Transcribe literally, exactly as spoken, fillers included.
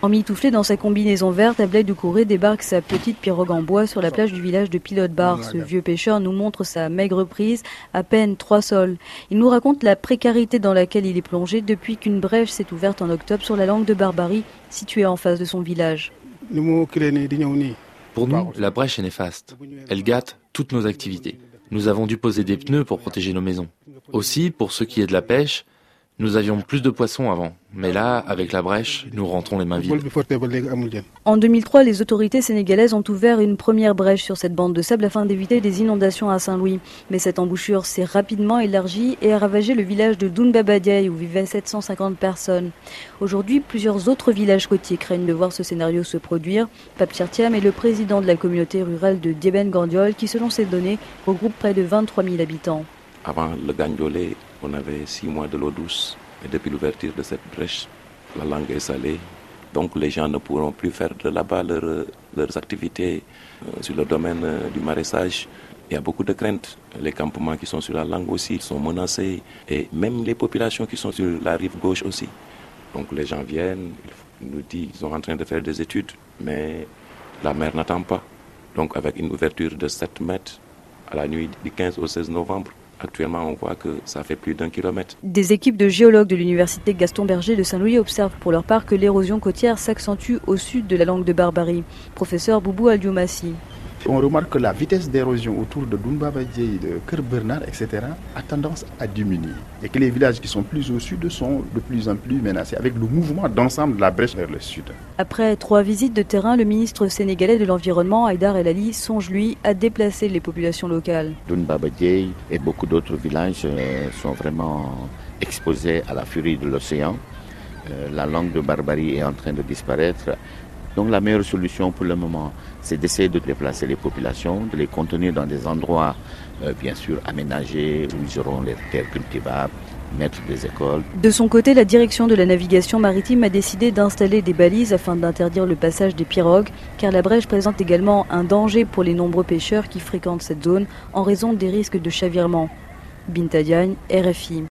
Emmitouflé dans sa combinaison verte, Ablaye Doucouré débarque sa petite pirogue en bois sur la plage du village de Pilote-Bar. Ce vieux pêcheur nous montre sa maigre prise, à peine trois sols. Il nous raconte la précarité dans laquelle il est plongé depuis qu'une brèche s'est ouverte en octobre sur la langue de Barbarie, située en face de son village. Pour nous, la brèche est néfaste. Elle gâte toutes nos activités. Nous avons dû poser des pneus pour protéger nos maisons. Aussi, pour ce qui est de la pêche, nous avions plus de poissons avant, mais là, avec la brèche, nous rentrons les mains vides. En deux mille trois, les autorités sénégalaises ont ouvert une première brèche sur cette bande de sable afin d'éviter des inondations à Saint-Louis. Mais cette embouchure s'est rapidement élargie et a ravagé le village de Dounbabadiaye où vivaient sept cent cinquante personnes. Aujourd'hui, plusieurs autres villages côtiers craignent de voir ce scénario se produire. Pape Chertiam est le président de la communauté rurale de Diébène-Gandiol qui, selon ses données, regroupe près de vingt-trois mille habitants. Avant le Gandiolé, on avait six mois de l'eau douce. Et depuis l'ouverture de cette brèche, la langue est salée. Donc les gens ne pourront plus faire de là-bas leur, leurs activités euh, sur le domaine euh, du maraîchage. Il y a beaucoup de craintes. Les campements qui sont sur la langue aussi sont menacés. Et même les populations qui sont sur la rive gauche aussi. Donc les gens viennent, ils nous disent qu'ils sont en train de faire des études, mais la mer n'attend pas. Donc avec une ouverture de sept mètres à la nuit du quinze au seize novembre, actuellement, on voit que ça fait plus d'un kilomètre. Des équipes de géologues de l'université Gaston Berger de Saint-Louis observent pour leur part que l'érosion côtière s'accentue au sud de la langue de Barbarie. Professeur Boubou Aldiomassi. On remarque que la vitesse d'érosion autour de Dounbabadiaye, de Kër-Bernard, et cetera a tendance à diminuer. Et que les villages qui sont plus au sud sont de plus en plus menacés avec le mouvement d'ensemble de la brèche vers le sud. Après trois visites de terrain, le ministre sénégalais de l'Environnement, Haïdar El Ali, songe lui à déplacer les populations locales. Dounbabadiaye et beaucoup d'autres villages euh, sont vraiment exposés à la furie de l'océan. Euh, la langue de Barbarie est en train de disparaître. Donc la meilleure solution pour le moment, c'est d'essayer de déplacer les populations, de les contenir dans des endroits euh, bien sûr aménagés où ils auront les terres cultivables, mettre des écoles. De son côté, la direction de la navigation maritime a décidé d'installer des balises afin d'interdire le passage des pirogues, car la brèche présente également un danger pour les nombreux pêcheurs qui fréquentent cette zone en raison des risques de chavirement. Binta Diagne, R F I.